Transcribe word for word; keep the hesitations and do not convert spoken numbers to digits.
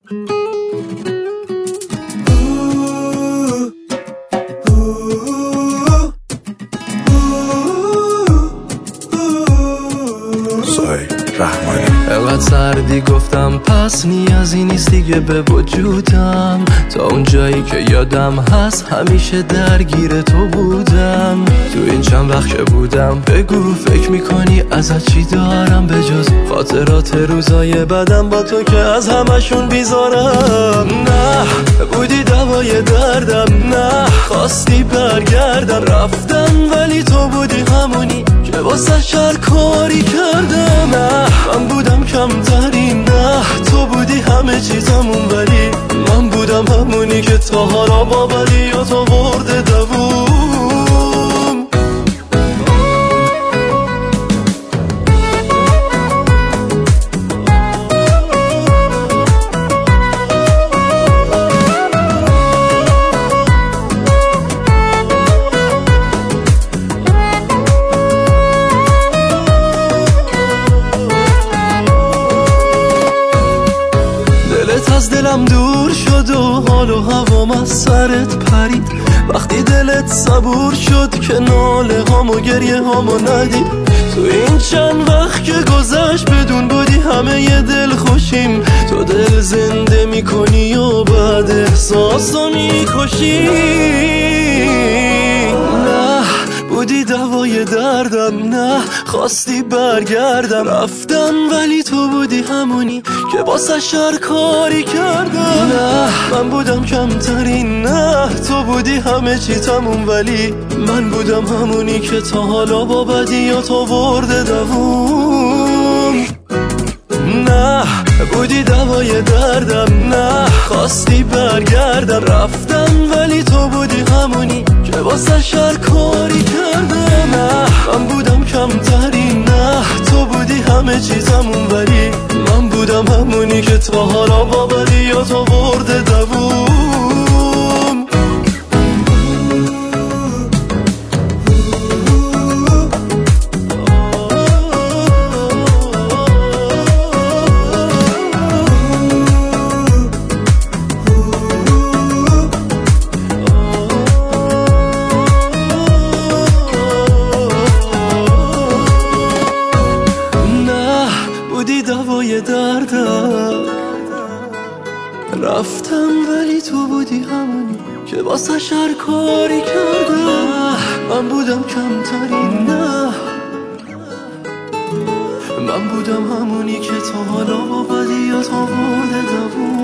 انقدر سردی گفتم پس نیازی نیست دیگه به وجودم، تا اون جایی که یادم هست همیشه درگیر تو بودم. تو این چند وقت که بودم بگو فکر میکنی ازت چی دارم به جز خاطرات روزای بدم با تو که از همشون بیزارم. نه بودی دوای دردم، نه خواستی برگردم، رفتم ولی تو بودی همونی که واسه شر کاری کردم. نه من بودم کمترین، نه تو بودی همه چیزمون، ولی من بودم همونی که تا حالا با بدی و تو برده دووم. از دلم دور شد و حال و هوام از سرت پرید، وقتی دلت صبور شد که ناله هام و گریه هامو ندید. تو این چند وقت که گذشت بدون بودی همه ی دل خوشیم، تو دل زنده میکنی و بعد احساسو میکشی. نه بودی دوای دردم، نه خواستی برگردم، رفتم ولی تو بودی همونی که واسه شر کاری کردم. نه من بودم کمترین، نه تو بودی همه چی تموم، ولی من بودم همونی که تا حالا با بدی یا تو برده دووم. نه بودی دوای دردم، نه خواستی برگردم، رفتم ولی تو بودی همونی که واسه شر کاری کردم. نه من بودم کمترین، نه تو بودی همه چیزمون، ولی من بودم همونی که تا حالا با بدی یا تو برده دووم. بودی دوای دردم، رفتم ولی تو بودی همونی که واسه شر کاری کردم. من بودم کمترین، نه من بودم همونی که تا حالا با بدی یا تا برده دووم.